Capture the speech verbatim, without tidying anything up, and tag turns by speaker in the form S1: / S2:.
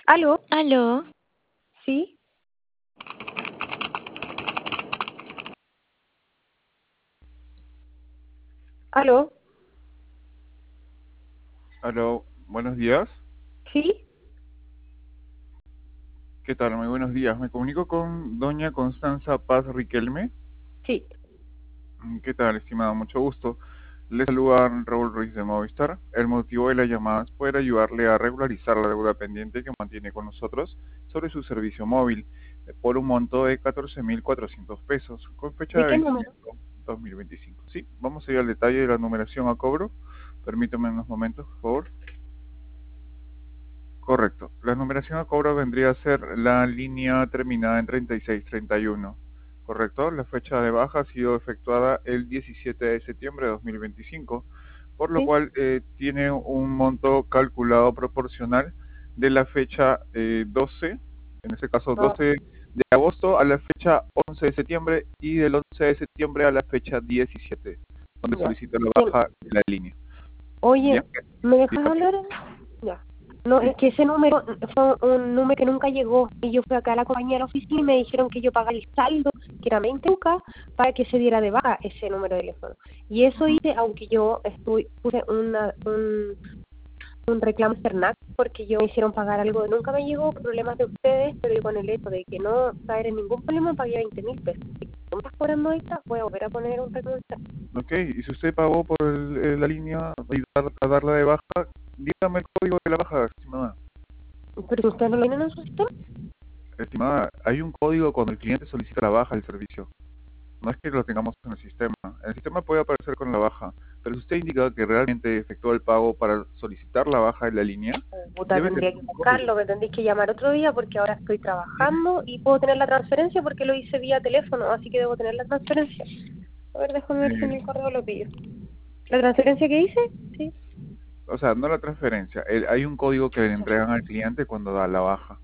S1: ¿Aló?
S2: ¿Aló?
S1: ¿Sí? ¿Aló?
S3: Aló, buenos días.
S1: ¿Sí?
S3: ¿Qué tal? Muy buenos días. Me comunico con doña Constanza Paz Riquelme.
S1: Sí.
S3: Mm, ¿Qué tal, estimada? Mucho gusto. Le saluda Raúl Ruiz de Movistar. El motivo de la llamada es poder ayudarle a regularizar la deuda pendiente que mantiene con nosotros sobre su servicio móvil eh, por un monto de catorce mil cuatrocientos pesos con fecha
S1: ¿De
S3: de
S1: qué número?
S3: vencimiento dos mil veinticinco. Sí, vamos a ir al detalle de la numeración a cobro. Permítame unos momentos, por favor. Correcto. La numeración a cobro vendría a ser la línea terminada en treinta y seis treinta y uno. Correcto. La fecha de baja ha sido efectuada el diecisiete de septiembre de dos mil veinticinco, por lo
S1: Sí.
S3: cual eh, tiene un monto calculado proporcional de la fecha eh, doce, en este caso
S1: Ah,
S3: doce de agosto a la fecha once de septiembre y del once de septiembre a la fecha diecisiete, donde
S1: ya.
S3: solicita la
S1: Bien.
S3: baja de la línea.
S1: Oye,
S3: Bien,
S1: ¿me dejas
S3: dígame.
S1: hablar? Ya. No,
S3: Sí.
S1: es que ese número fue un número que nunca llegó. Y yo fui acá a la compañía de la oficina y me dijeron que yo pagara el saldo, que era veinte lucas, para que se diera de baja ese número de teléfono. Y eso
S3: Ujú.
S1: hice, aunque yo estuve, puse una, un, un reclamo externo porque yo me hicieron pagar algo que nunca me llegó, problemas de ustedes, pero yo con el hecho de que no caer en ningún problema pagué veinte mil pesos. Si no me estás cobrando ahorita, voy a volver a poner un reclamo externo.
S3: Ok, y si usted pagó por el- eh, la línea y dar, a darla de baja, dígame el código de la baja, estimada.
S1: Pero si ustedes no lo tienen en su sistema,
S3: Estimada, hay un código cuando el cliente solicita la baja del servicio. No es que lo tengamos en el sistema. En el sistema puede aparecer con la baja, pero si usted indica que realmente efectuó el pago para solicitar la baja de la línea,
S1: puta,
S3: debe tener
S1: tendría que
S3: un código.
S1: buscarlo, me tendréis que llamar otro día porque ahora estoy trabajando y puedo tener la transferencia porque lo hice vía teléfono, así que debo tener la transferencia. A ver, déjame ver si en
S3: Eh,
S1: el correo lo pillo. ¿La transferencia que hice? Sí.
S3: o sea, no la transferencia, el- hay un código que le entregan al cliente cuando da la baja.